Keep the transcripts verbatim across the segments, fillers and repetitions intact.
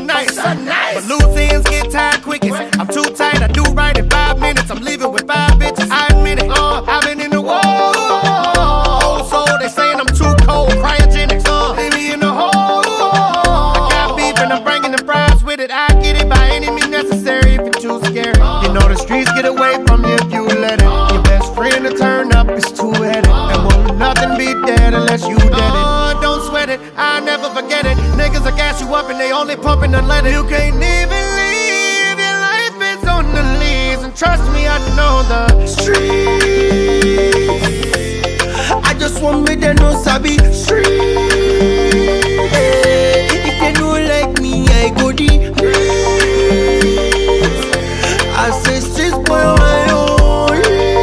nice. So nice. But loose ends get tired quickest. I'm too tight, I do right in five minutes. I'm leaving with five bitches, I admit it. Uh, I've been in the wall. Old soul, they saying I'm too cold. Cryogenics, uh, leave me in the hole. I got beef and I'm bringing the fries with it. I get it by any means necessary if it's too scary. You know the streets get away from you if you let it. Your best friend to turn up is two-headed. And won't nothing be dead unless you dead it. Uh, don't sweat it, I'll never forget it. Niggas will gas you up and they only pumping unleaded. You can't even leave, your life is on the leaves. And trust me, I know the streets. I just want me to know sabi street. If they don't like me, I go deep. I say streets boy on my own.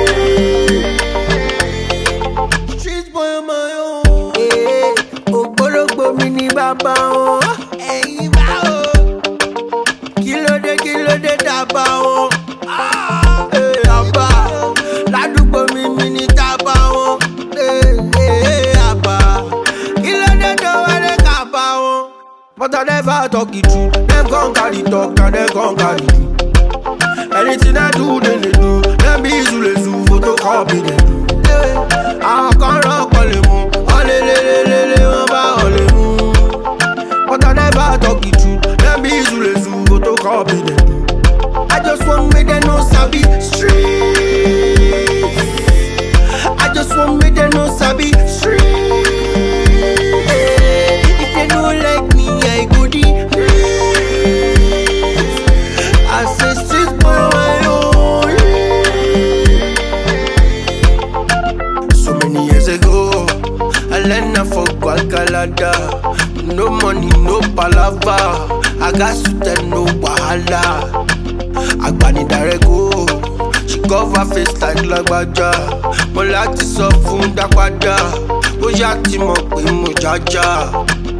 Streets boy on my own. Hey, Ogbologbo mi ni baba o. Hey, ba o. Kilo de kilo de daba o. Hey, aba. Ladugbo mi mi ni taba o. Hey, hey, aba. Kilo de do wa de kaba o. But I never talk it true. Them gon' carry talk and them gon' carry true. Anything I do, then they do. Them be zule zu, photocopy they do. I can't rock all the moon. All the le le le le, ba all the moon. But I never talk it true. Them be zule zu, photocopy they do. I just want me to know sabi street. I just want me to know sabi street. If they don't like me, I go deep. I say streets boy on my own. So many years ago, I learned I forgot Galada. No money, no palava. I got suit and no wahala. Agbani darego, she cover face like lagbaja. Mo láti sọ fún dápadà, ó yá tí mo pè mo jájá.